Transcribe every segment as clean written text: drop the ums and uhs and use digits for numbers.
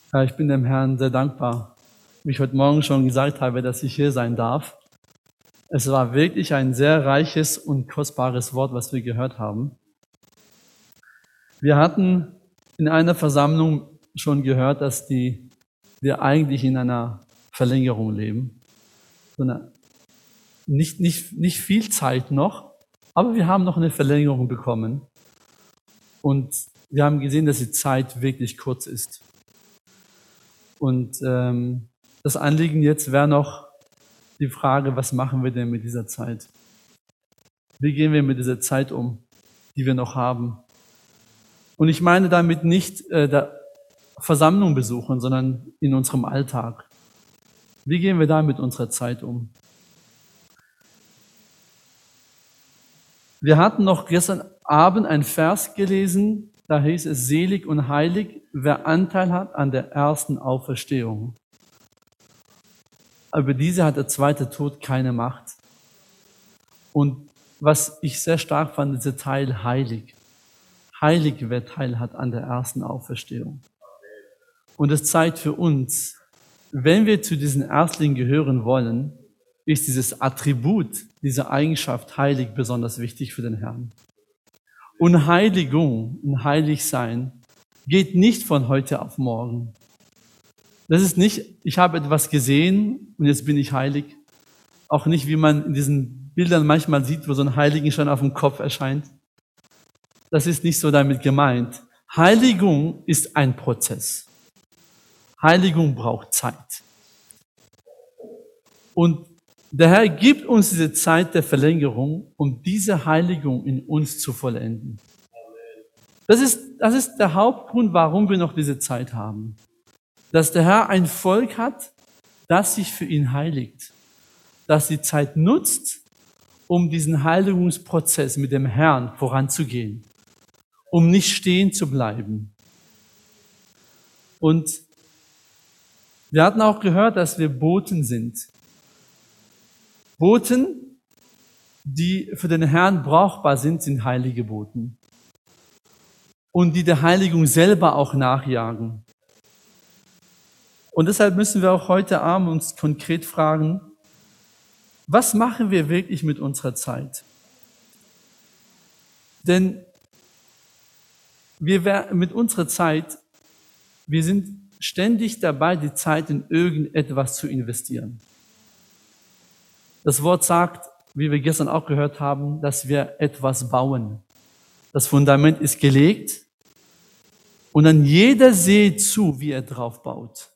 Ja, ich bin dem Herrn sehr dankbar, wie ich heute Morgen schon gesagt habe, dass ich hier sein darf. Es war wirklich ein sehr reiches und kostbares Wort, was wir gehört haben. Wir hatten in einer Versammlung schon gehört, dass wir eigentlich in einer Verlängerung leben. Sondern nicht viel Zeit noch, aber wir haben noch eine Verlängerung bekommen. Und wir haben gesehen, dass die Zeit wirklich kurz ist. Und das Anliegen jetzt wäre noch die Frage, was machen wir denn mit dieser Zeit? Wie gehen wir mit dieser Zeit um, die wir noch haben? Und ich meine damit nicht der Versammlung besuchen, sondern in unserem Alltag. Wie gehen wir da mit unserer Zeit um? Wir hatten noch gestern Abend ein Vers gelesen, da hieß es: Selig und heilig, wer Anteil hat an der ersten Auferstehung. Über diese hat der zweite Tod keine Macht. Und was ich sehr stark fand, dieser Teil heilig. Heilig, wer Teil hat an der ersten Auferstehung. Und es zeigt für uns, wenn wir zu diesen Erstlingen gehören wollen, ist dieses Attribut, diese Eigenschaft heilig besonders wichtig für den Herrn. Und Heiligung und Heiligsein geht nicht von heute auf morgen. Das ist nicht, ich habe etwas gesehen und jetzt bin ich heilig. Auch nicht, wie man in diesen Bildern manchmal sieht, wo so ein Heiligenschein auf dem Kopf erscheint. Das ist nicht so damit gemeint. Heiligung ist ein Prozess. Heiligung braucht Zeit. Und der Herr gibt uns diese Zeit der Verlängerung, um diese Heiligung in uns zu vollenden. Das ist der Hauptgrund, warum wir noch diese Zeit haben. Dass der Herr ein Volk hat, das sich für ihn heiligt. Dass die Zeit nutzt, um diesen Heiligungsprozess mit dem Herrn voranzugehen. Um nicht stehen zu bleiben. Und wir hatten auch gehört, dass wir Boten sind. Boten, die für den Herrn brauchbar sind, sind heilige Boten. Und die der Heiligung selber auch nachjagen. Und deshalb müssen wir auch heute Abend uns konkret fragen, was machen wir wirklich mit unserer Zeit? Denn mit unserer Zeit, wir sind ständig dabei, die Zeit in irgendetwas zu investieren. Das Wort sagt, wie wir gestern auch gehört haben, dass wir etwas bauen. Das Fundament ist gelegt und dann jeder seht zu, wie er drauf baut.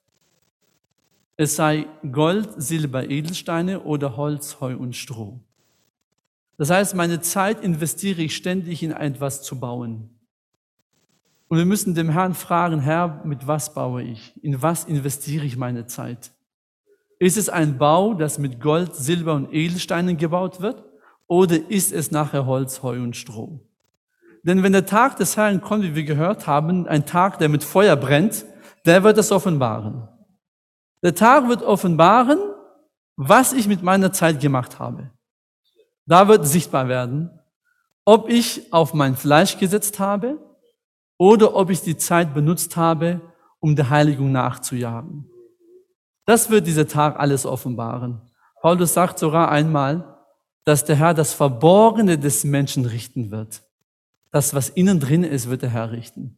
Es sei Gold, Silber, Edelsteine oder Holz, Heu und Stroh. Das heißt, meine Zeit investiere ich ständig in etwas zu bauen. Und wir müssen dem Herrn fragen, Herr, mit was baue ich? In was investiere ich meine Zeit? Ist es ein Bau, das mit Gold, Silber und Edelsteinen gebaut wird? Oder ist es nachher Holz, Heu und Stroh? Denn wenn der Tag des Herrn kommt, wie wir gehört haben, ein Tag, der mit Feuer brennt, der wird es offenbaren. Der Tag wird offenbaren, was ich mit meiner Zeit gemacht habe. Da wird sichtbar werden, ob ich auf mein Fleisch gesetzt habe oder ob ich die Zeit benutzt habe, um der Heiligung nachzujagen. Das wird dieser Tag alles offenbaren. Paulus sagt sogar einmal, dass der Herr das Verborgene des Menschen richten wird. Das, was innen drin ist, wird der Herr richten.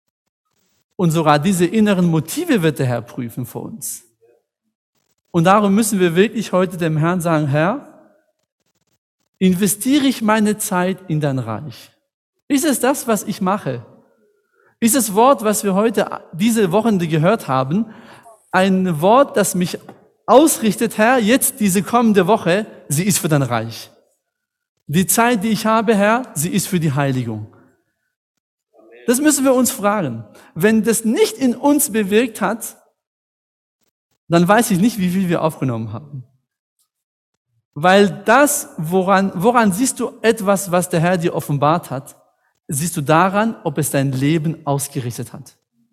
Und sogar diese inneren Motive wird der Herr prüfen für uns. Und darum müssen wir wirklich heute dem Herrn sagen, Herr, investiere ich meine Zeit in dein Reich? Ist es das, was ich mache? Ist das Wort, was wir heute, diese Wochen gehört haben, ein Wort, das mich ausrichtet, Herr, jetzt diese kommende Woche, sie ist für dein Reich. Die Zeit, die ich habe, Herr, sie ist für die Heiligung. Das müssen wir uns fragen. Wenn das nicht in uns bewirkt hat, dann weiß ich nicht, wie viel wir aufgenommen haben. Weil das, woran siehst du etwas, was der Herr dir offenbart hat, siehst du daran, ob es dein Leben ausgerichtet hat.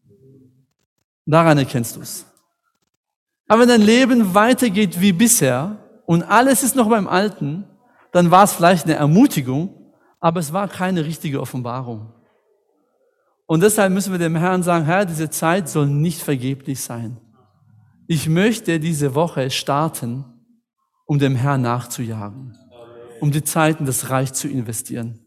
Daran erkennst du es. Aber wenn dein Leben weitergeht wie bisher und alles ist noch beim Alten, dann war es vielleicht eine Ermutigung, aber es war keine richtige Offenbarung. Und deshalb müssen wir dem Herrn sagen, Herr, diese Zeit soll nicht vergeblich sein. Ich möchte diese Woche starten, um dem Herrn nachzujagen, um die Zeit in das Reich zu investieren.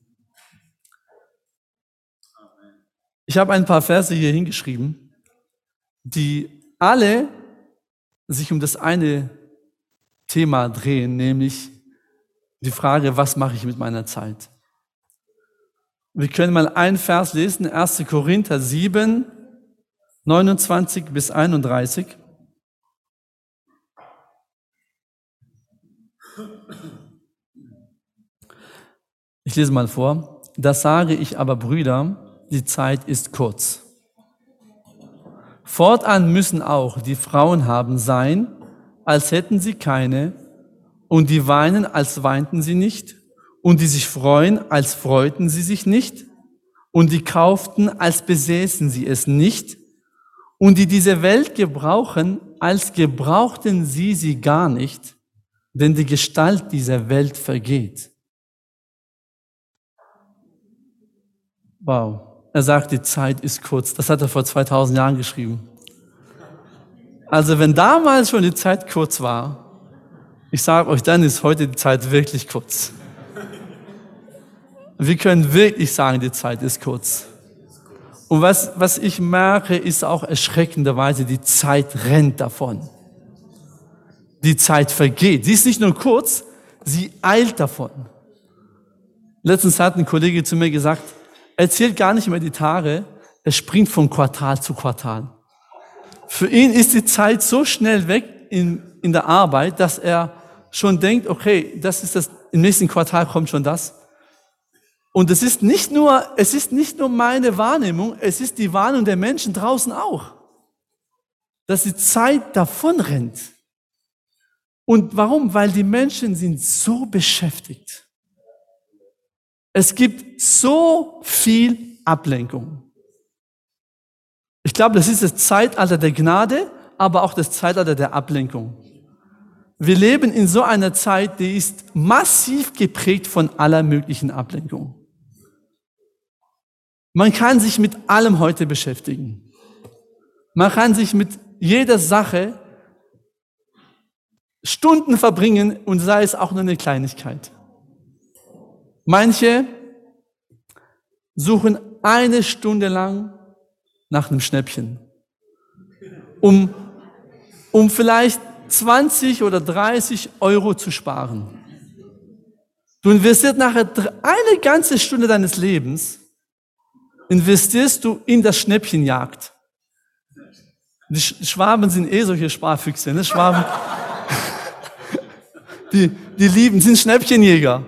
Ich habe ein paar Verse hier hingeschrieben, die alle sich um das eine Thema drehen, nämlich die Frage, was mache ich mit meiner Zeit? Wir können mal einen Vers lesen, 1. Korinther 7, 29 bis 31. Ich lese mal vor. Das sage ich aber, Brüder, die Zeit ist kurz. Fortan müssen auch die Frauen haben sein, als hätten sie keine, und die weinen, als weinten sie nicht, und die sich freuen, als freuten sie sich nicht, und die kauften, als besäßen sie es nicht, und die diese Welt gebrauchen, als gebrauchten sie gar nicht, denn die Gestalt dieser Welt vergeht. Wow. Er sagt, die Zeit ist kurz. Das hat er vor 2000 Jahren geschrieben. Also wenn damals schon die Zeit kurz war, ich sage euch, dann ist heute die Zeit wirklich kurz. Wir können wirklich sagen, die Zeit ist kurz. Und was ich merke, ist auch erschreckenderweise, die Zeit rennt davon. Die Zeit vergeht. Sie ist nicht nur kurz, sie eilt davon. Letztens hat ein Kollege zu mir gesagt, er zählt gar nicht mehr die Tage, er springt von Quartal zu Quartal. Für ihn ist die Zeit so schnell weg in der Arbeit, dass er schon denkt, okay, das ist das, im nächsten Quartal kommt schon das. Und es ist nicht nur meine Wahrnehmung, es ist die Wahrnehmung der Menschen draußen auch, dass die Zeit davon rennt. Und warum? Weil die Menschen sind so beschäftigt. Es gibt so viel Ablenkung. Ich glaube, das ist das Zeitalter der Gnade, aber auch das Zeitalter der Ablenkung. Wir leben in so einer Zeit, die ist massiv geprägt von aller möglichen Ablenkung. Man kann sich mit allem heute beschäftigen. Man kann sich mit jeder Sache Stunden verbringen und sei es auch nur eine Kleinigkeit. Manche suchen 1 Stunde lang nach einem Schnäppchen, um vielleicht 20 oder 30 Euro zu sparen. Du investierst nachher eine ganze Stunde deines Lebens, investierst du in das Schnäppchenjagd. Die Schwaben sind solche Sparfüchse, ne? Schwaben, die sind Schnäppchenjäger.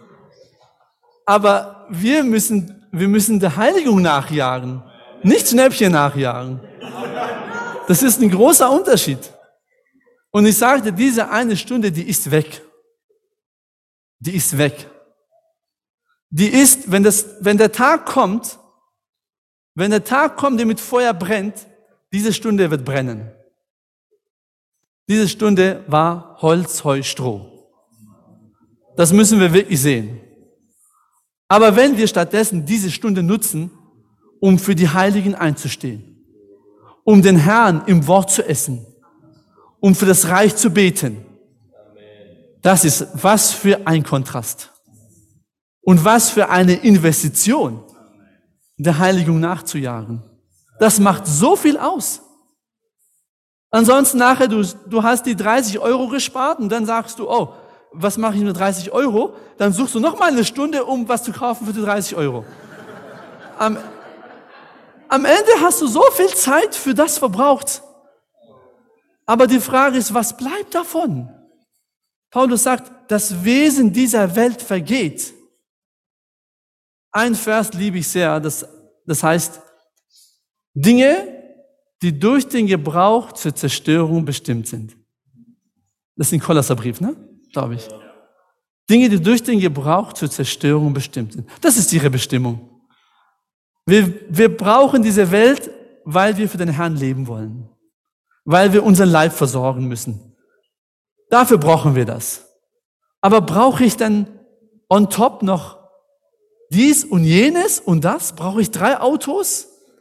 Aber wir müssen der Heiligung nachjagen, nicht Schnäppchen nachjagen. Das ist ein großer Unterschied. Und ich sagte, diese 1 Stunde, die ist weg. Die ist weg. Die ist, wenn der Tag kommt, der mit Feuer brennt, diese Stunde wird brennen. Diese Stunde war Holz, Heu, Stroh. Das müssen wir wirklich sehen. Aber wenn wir stattdessen diese Stunde nutzen, um für die Heiligen einzustehen, um den Herrn im Wort zu essen, um für das Reich zu beten, das ist was für ein Kontrast. Und was für eine Investition, der Heiligung nachzujagen. Das macht so viel aus. Ansonsten nachher, du hast die 30 Euro gespart und dann sagst du, oh, was mache ich mit 30 Euro? Dann suchst du noch mal 1 Stunde, um was zu kaufen für die 30 Euro. Am Ende hast du so viel Zeit für das verbraucht. Aber die Frage ist, was bleibt davon? Paulus sagt, das Wesen dieser Welt vergeht. Ein Vers liebe ich sehr, das heißt, Dinge, die durch den Gebrauch zur Zerstörung bestimmt sind. Das ist ein Kolosserbrief, ne? Glaube ich. Dinge, die durch den Gebrauch zur Zerstörung bestimmt sind. Das ist ihre Bestimmung. Wir brauchen diese Welt, weil wir für den Herrn leben wollen. Weil wir unseren Leib versorgen müssen. Dafür brauchen wir das. Aber brauche ich dann on top noch dies und jenes und das? Brauche ich 3 Autos?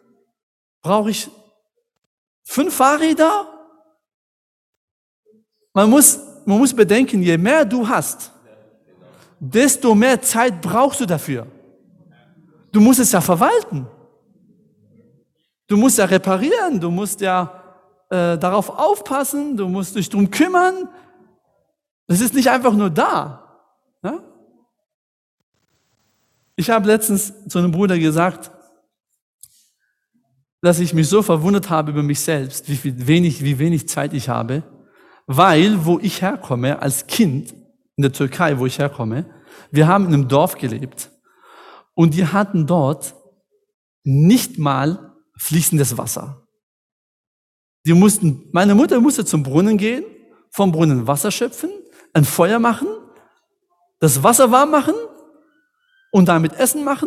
Brauche ich 5 Fahrräder? Man muss bedenken, je mehr du hast, desto mehr Zeit brauchst du dafür. Du musst es ja verwalten. Du musst ja reparieren, du musst ja darauf aufpassen, du musst dich drum kümmern. Das ist nicht einfach nur da. Ja? Ich habe letztens zu einem Bruder gesagt, dass ich mich so verwundert habe über mich selbst, wie wenig Zeit ich habe, weil, wo ich herkomme, als Kind, in der Türkei, wo ich herkomme, wir haben in einem Dorf gelebt und die hatten dort nicht mal fließendes Wasser. Meine Mutter musste zum Brunnen gehen, vom Brunnen Wasser schöpfen, ein Feuer machen, das Wasser warm machen und damit Essen machen.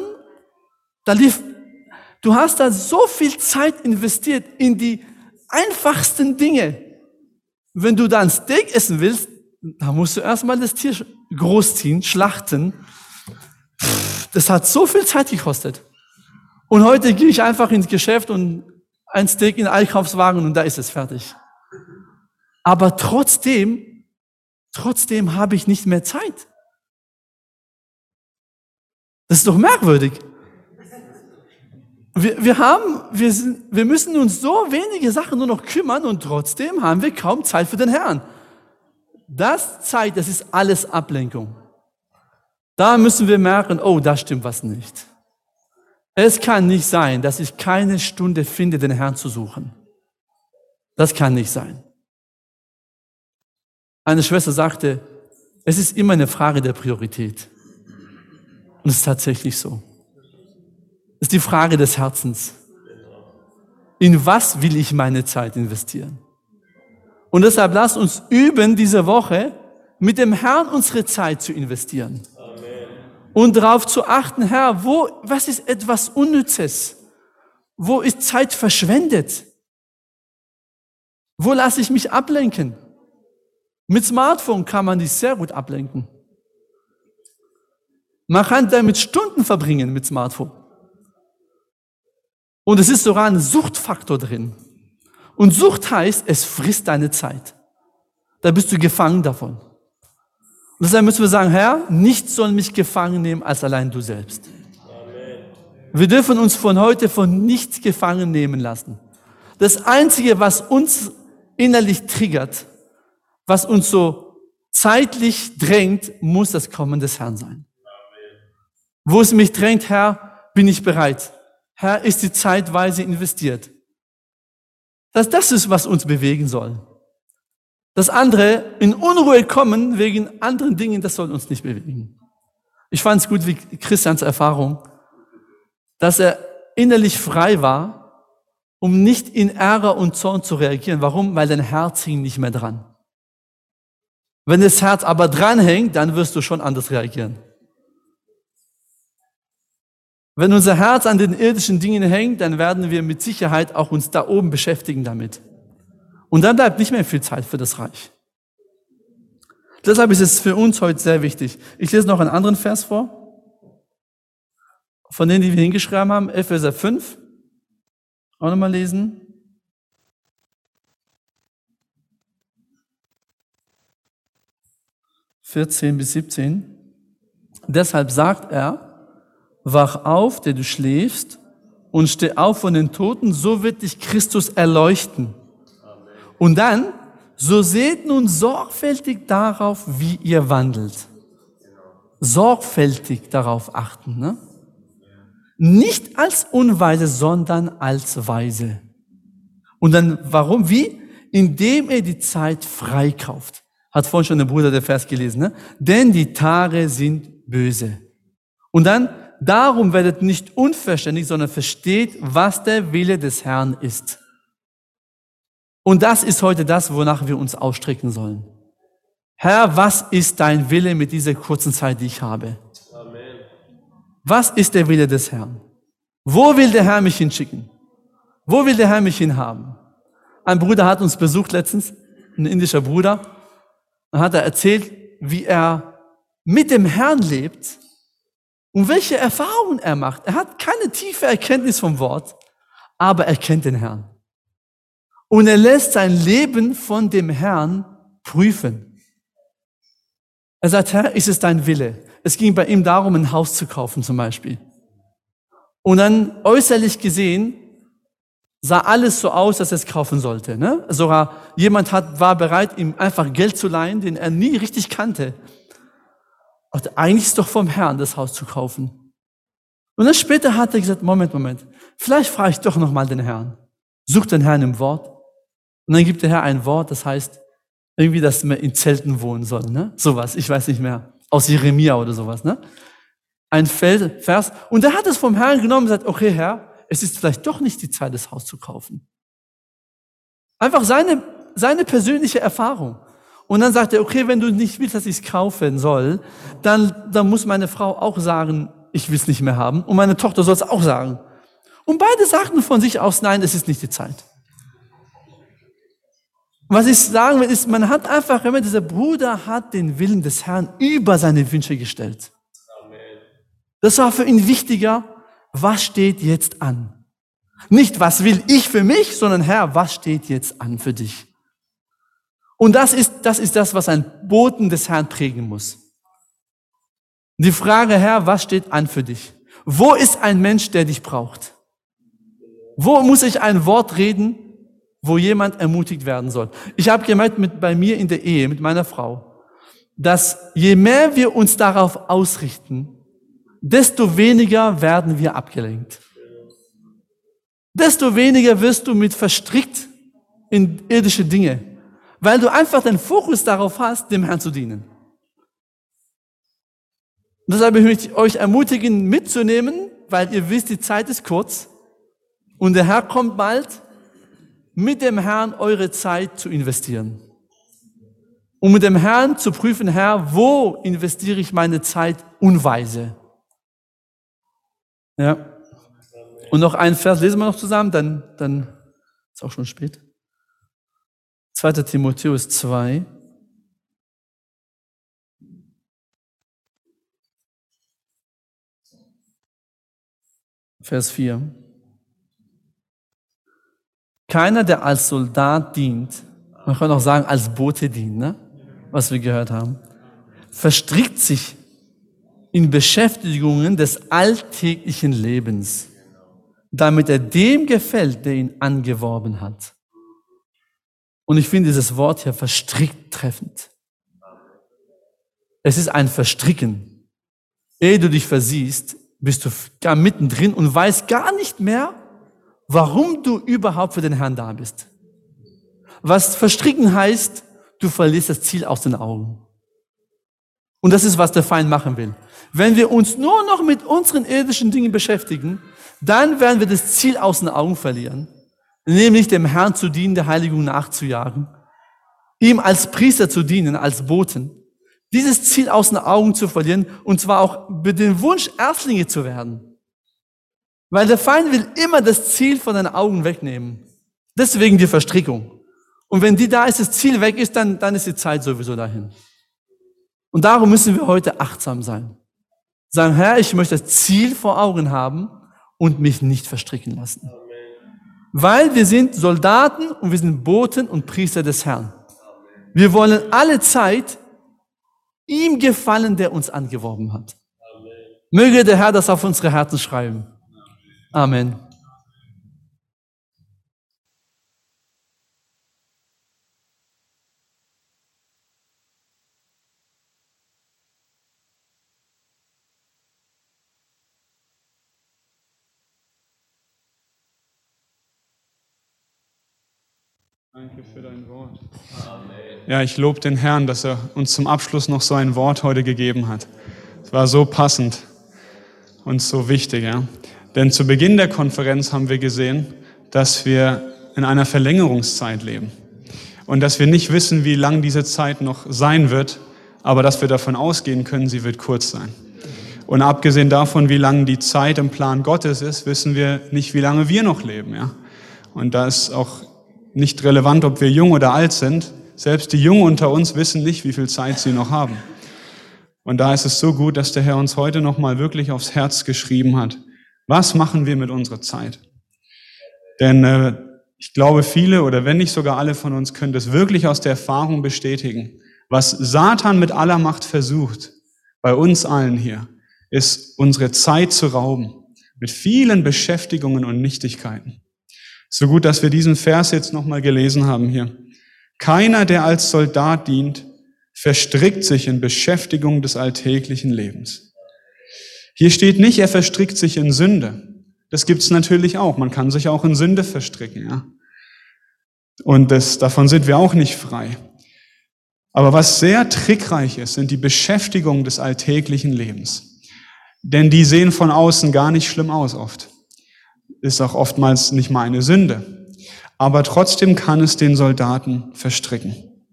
Du hast da so viel Zeit investiert in die einfachsten Dinge. Wenn du da ein Steak essen willst, da musst du erstmal das Tier großziehen, schlachten. Das hat so viel Zeit gekostet. Und heute gehe ich einfach ins Geschäft und ein Steak in den Einkaufswagen und da ist es fertig. Aber trotzdem habe ich nicht mehr Zeit. Das ist doch merkwürdig. Wir müssen uns so wenige Sachen nur noch kümmern und trotzdem haben wir kaum Zeit für den Herrn. Das ist alles Ablenkung. Da müssen wir merken, oh, da stimmt was nicht. Es kann nicht sein, dass ich keine Stunde finde, den Herrn zu suchen. Das kann nicht sein. Eine Schwester sagte, es ist immer eine Frage der Priorität. Und es ist tatsächlich so. Es ist die Frage des Herzens. In was will ich meine Zeit investieren? Und deshalb lasst uns üben, diese Woche mit dem Herrn unsere Zeit zu investieren. Und darauf zu achten, Herr, was ist etwas Unnützes? Wo ist Zeit verschwendet? Wo lasse ich mich ablenken? Mit Smartphone kann man dich sehr gut ablenken. Man kann damit Stunden verbringen mit Smartphone. Und es ist sogar ein Suchtfaktor drin. Und Sucht heißt, es frisst deine Zeit. Da bist du gefangen davon. Und deshalb müssen wir sagen, Herr, nichts soll mich gefangen nehmen als allein du selbst. Amen. Wir dürfen uns von heute von nichts gefangen nehmen lassen. Das Einzige, was uns innerlich triggert, was uns so zeitlich drängt, muss das Kommen des Herrn sein. Amen. Wo es mich drängt, Herr, bin ich bereit. Herr, ist die zeitweise investiert. Das ist, was uns bewegen soll. Das andere, in Unruhe kommen wegen anderen Dingen, das soll uns nicht bewegen. Ich fand es gut, wie Christians Erfahrung, dass er innerlich frei war, um nicht in Ärger und Zorn zu reagieren. Warum? Weil dein Herz hing nicht mehr dran. Wenn das Herz aber dranhängt, dann wirst du schon anders reagieren. Wenn unser Herz an den irdischen Dingen hängt, dann werden wir mit Sicherheit auch uns da oben beschäftigen damit. Und dann bleibt nicht mehr viel Zeit für das Reich. Deshalb ist es für uns heute sehr wichtig. Ich lese noch einen anderen Vers vor, von denen, die wir hingeschrieben haben, Epheser 5. Auch nochmal lesen. Vers 14-17. Deshalb sagt er, wach auf, der du schläfst, und steh auf von den Toten, so wird dich Christus erleuchten. Amen. Und dann, so seht nun sorgfältig darauf, wie ihr wandelt. Sorgfältig darauf achten, ne? Nicht als Unweise, sondern als Weise. Und dann, warum? Wie? Indem ihr die Zeit freikauft. Hat vorhin schon der Bruder der Vers gelesen, ne? Denn die Tage sind böse. Und dann, darum werdet nicht unverständlich, sondern versteht, was der Wille des Herrn ist. Und das ist heute das, wonach wir uns ausstrecken sollen. Herr, was ist dein Wille mit dieser kurzen Zeit, die ich habe? Amen. Was ist der Wille des Herrn? Wo will der Herr mich hinschicken? Wo will der Herr mich hinhaben? Ein Bruder hat uns besucht letztens, ein indischer Bruder, und hat er erzählt, wie er mit dem Herrn lebt und welche Erfahrungen er macht. Er hat keine tiefe Erkenntnis vom Wort, aber er kennt den Herrn. Und er lässt sein Leben von dem Herrn prüfen. Er sagt, Herr, ist es dein Wille? Es ging bei ihm darum, ein Haus zu kaufen zum Beispiel. Und dann äußerlich gesehen sah alles so aus, dass er es kaufen sollte. Ne? Sogar jemand war bereit, ihm einfach Geld zu leihen, den er nie richtig kannte. Und eigentlich ist es doch vom Herrn, das Haus zu kaufen. Und dann später hat er gesagt, Moment, vielleicht frage ich doch nochmal den Herrn. Sucht den Herrn im Wort. Und dann gibt der Herr ein Wort, das heißt, irgendwie, dass man in Zelten wohnen soll. Ne? Sowas, ich weiß nicht mehr. Aus Jeremia oder sowas. Ne? Ein Vers. Und er hat es vom Herrn genommen und gesagt, okay, Herr, es ist vielleicht doch nicht die Zeit, das Haus zu kaufen. Einfach seine persönliche Erfahrung. Und dann sagt er, okay, wenn du nicht willst, dass ich es kaufen soll, dann muss meine Frau auch sagen, ich will es nicht mehr haben. Und meine Tochter soll es auch sagen. Und beide sagten von sich aus, nein, es ist nicht die Zeit. Was ich sagen will, ist, man hat einfach, dieser Bruder hat den Willen des Herrn über seine Wünsche gestellt. Das war für ihn wichtiger, was steht jetzt an? Nicht, was will ich für mich, sondern Herr, was steht jetzt an für dich? Und das ist das, was ein Boten des Herrn prägen muss. Die Frage, Herr, was steht an für dich? Wo ist ein Mensch, der dich braucht? Wo muss ich ein Wort reden, wo jemand ermutigt werden soll? Ich habe gemerkt, bei mir in der Ehe, mit meiner Frau, dass je mehr wir uns darauf ausrichten, desto weniger werden wir abgelenkt. Desto weniger wirst du mit verstrickt in irdische Dinge, weil du einfach den Fokus darauf hast, dem Herrn zu dienen. Und deshalb möchte ich euch ermutigen, mitzunehmen, weil ihr wisst, die Zeit ist kurz und der Herr kommt bald, mit dem Herrn eure Zeit zu investieren. Und mit dem Herrn zu prüfen, Herr, wo investiere ich meine Zeit unweise? Ja. Und noch einen Vers lesen wir noch zusammen, dann ist auch schon spät. 2. Timotheus 2. Vers 4. Keiner, der als Soldat dient, man kann auch sagen, als Bote dient, ne? Was wir gehört haben, verstrickt sich in Beschäftigungen des alltäglichen Lebens, damit er dem gefällt, der ihn angeworben hat. Und ich finde dieses Wort hier verstrickt treffend. Es ist ein Verstricken. Ehe du dich versiehst, bist du gar mittendrin und weißt gar nicht mehr, warum du überhaupt für den Herrn da bist. Was verstricken heißt, du verlierst das Ziel aus den Augen. Und das ist, was der Feind machen will. Wenn wir uns nur noch mit unseren irdischen Dingen beschäftigen, dann werden wir das Ziel aus den Augen verlieren, nämlich dem Herrn zu dienen, der Heiligung nachzujagen, ihm als Priester zu dienen, als Boten, dieses Ziel aus den Augen zu verlieren und zwar auch mit dem Wunsch, Erstlinge zu werden. Weil der Feind will immer das Ziel von deinen Augen wegnehmen. Deswegen die Verstrickung. Und wenn die da ist, das Ziel weg ist, dann ist die Zeit sowieso dahin. Und darum müssen wir heute achtsam sein. Sagen, Herr, ich möchte das Ziel vor Augen haben und mich nicht verstricken lassen. Weil wir sind Soldaten und wir sind Boten und Priester des Herrn. Wir wollen alle Zeit ihm gefallen, der uns angeworben hat. Möge der Herr das auf unsere Herzen schreiben. Amen. Danke für dein Wort. Ja, ich lobe den Herrn, dass er uns zum Abschluss noch so ein Wort heute gegeben hat. Es war so passend und so wichtig. Ja? Denn zu Beginn der Konferenz haben wir gesehen, dass wir in einer Verlängerungszeit leben. Und dass wir nicht wissen, wie lang diese Zeit noch sein wird, aber dass wir davon ausgehen können, sie wird kurz sein. Und abgesehen davon, wie lang die Zeit im Plan Gottes ist, wissen wir nicht, wie lange wir noch leben. Ja? Und da ist auch nicht relevant, ob wir jung oder alt sind. Selbst die Jungen unter uns wissen nicht, wie viel Zeit sie noch haben. Und da ist es so gut, dass der Herr uns heute nochmal wirklich aufs Herz geschrieben hat. Was machen wir mit unserer Zeit? Denn ich glaube, viele oder wenn nicht sogar alle von uns können das wirklich aus der Erfahrung bestätigen. Was Satan mit aller Macht versucht, bei uns allen hier, ist unsere Zeit zu rauben. Mit vielen Beschäftigungen und Nichtigkeiten. So gut, dass wir diesen Vers jetzt nochmal gelesen haben hier. Keiner, der als Soldat dient, verstrickt sich in Beschäftigung des alltäglichen Lebens. Hier steht nicht, er verstrickt sich in Sünde. Das gibt's natürlich auch. Man kann sich auch in Sünde verstricken, ja. Und davon sind wir auch nicht frei. Aber was sehr trickreich ist, sind die Beschäftigungen des alltäglichen Lebens. Denn die sehen von außen gar nicht schlimm aus oft. Ist auch oftmals nicht mal eine Sünde. Aber trotzdem kann es den Soldaten verstricken.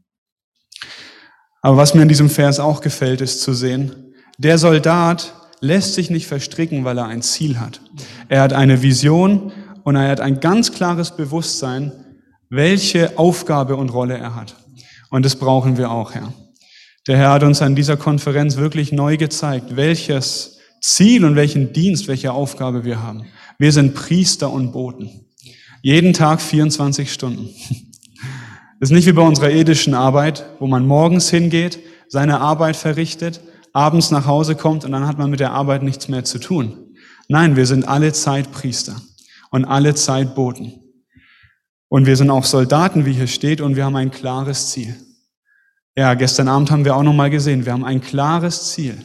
Aber was mir in diesem Vers auch gefällt, ist zu sehen, der Soldat lässt sich nicht verstricken, weil er ein Ziel hat. Er hat eine Vision und er hat ein ganz klares Bewusstsein, welche Aufgabe und Rolle er hat. Und das brauchen wir auch, Herr. Der Herr hat uns an dieser Konferenz wirklich neu gezeigt, welches Ziel und welchen Dienst, welche Aufgabe wir haben. Wir sind Priester und Boten. Jeden Tag 24 Stunden. Das ist nicht wie bei unserer irdischen Arbeit, wo man morgens hingeht, seine Arbeit verrichtet, abends nach Hause kommt und dann hat man mit der Arbeit nichts mehr zu tun. Nein, wir sind alle Zeit Priester und alle Zeit Boten. Und wir sind auch Soldaten, wie hier steht, und wir haben ein klares Ziel. Ja, gestern Abend haben wir auch nochmal gesehen, wir haben ein klares Ziel,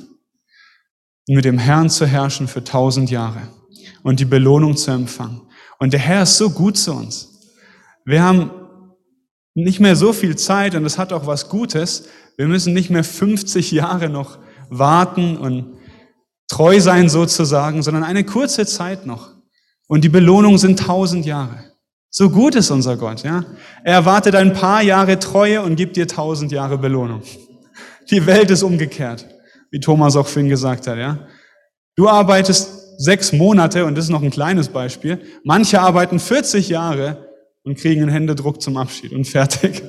mit dem Herrn zu herrschen für 1000 Jahre und die Belohnung zu empfangen. Und der Herr ist so gut zu uns. Wir haben nicht mehr so viel Zeit und es hat auch was Gutes. Wir müssen nicht mehr 50 Jahre noch warten und treu sein sozusagen, sondern eine kurze Zeit noch. Und die Belohnung sind 1000 Jahre. So gut ist unser Gott, ja. Er erwartet ein paar Jahre Treue und gibt dir 1000 Jahre Belohnung. Die Welt ist umgekehrt, wie Thomas auch vorhin gesagt hat, ja. Du arbeitest 6 Monate, und das ist noch ein kleines Beispiel. Manche arbeiten 40 Jahre und kriegen einen Händedruck zum Abschied und fertig.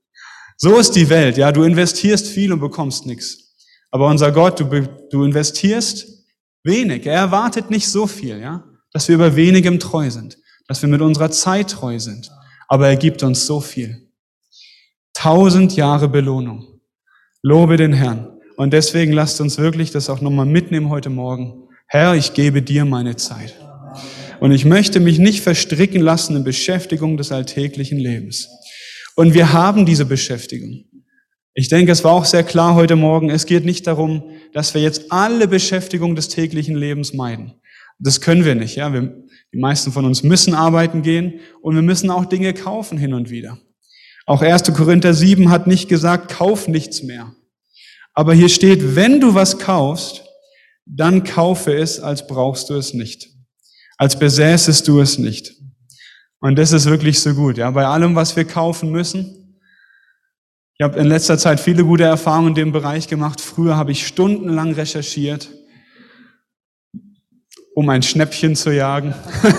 So ist die Welt, ja. Du investierst viel und bekommst nichts. Aber unser Gott, du investierst wenig. Er erwartet nicht so viel, ja, dass wir über wenigem treu sind, dass wir mit unserer Zeit treu sind. Aber er gibt uns so viel. 1000 Jahre Belohnung. Lobe den Herrn. Und deswegen lasst uns wirklich das auch nochmal mitnehmen heute Morgen. Herr, ich gebe dir meine Zeit. Und ich möchte mich nicht verstricken lassen in Beschäftigung des alltäglichen Lebens. Und wir haben diese Beschäftigung. Ich denke, es war auch sehr klar heute Morgen, es geht nicht darum, dass wir jetzt alle Beschäftigung des täglichen Lebens meiden. Das können wir nicht, ja. Die meisten von uns müssen arbeiten gehen und wir müssen auch Dinge kaufen hin und wieder. Auch 1. Korinther 7 hat nicht gesagt, kauf nichts mehr. Aber hier steht, wenn du was kaufst, dann kaufe es, als brauchst du es nicht. Als besäßest du es nicht. Und das ist wirklich so gut, ja. Bei allem, was wir kaufen müssen. Ich habe in letzter Zeit viele gute Erfahrungen in dem Bereich gemacht. Früher habe ich stundenlang recherchiert, um ein Schnäppchen zu jagen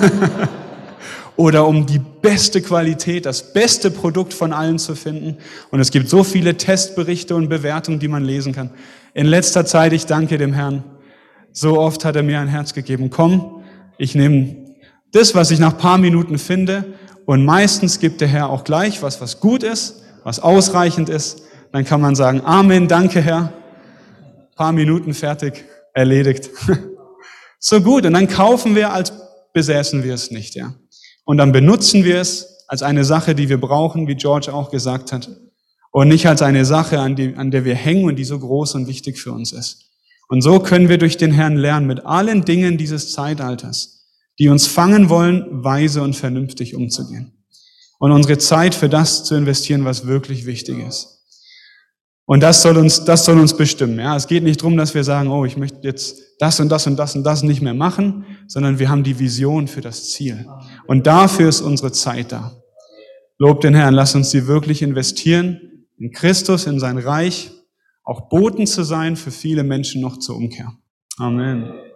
oder um die beste Qualität, das beste Produkt von allen zu finden. Und es gibt so viele Testberichte und Bewertungen, die man lesen kann. In letzter Zeit, ich danke dem Herrn, so oft hat er mir ein Herz gegeben. Komm, ich nehme das, was ich nach ein paar Minuten finde, und meistens gibt der Herr auch gleich was gut ist, was ausreichend ist. Dann kann man sagen, Amen, danke Herr. Ein paar Minuten fertig, erledigt. So gut, und dann kaufen wir, als besäßen wir es nicht, ja. Und dann benutzen wir es als eine Sache, die wir brauchen, wie George auch gesagt hat. Und nicht als eine Sache, an der wir hängen und die so groß und wichtig für uns ist. Und so können wir durch den Herrn lernen, mit allen Dingen dieses Zeitalters, die uns fangen wollen, weise und vernünftig umzugehen. Und unsere Zeit für das zu investieren, was wirklich wichtig ist. Und das soll uns bestimmen. Ja, es geht nicht darum, dass wir sagen, oh, ich möchte jetzt das und das und das und das nicht mehr machen, sondern wir haben die Vision für das Ziel. Und dafür ist unsere Zeit da. Lob den Herrn, lass uns sie wirklich investieren in Christus, in sein Reich, auch Boten zu sein für viele Menschen noch zur Umkehr. Amen.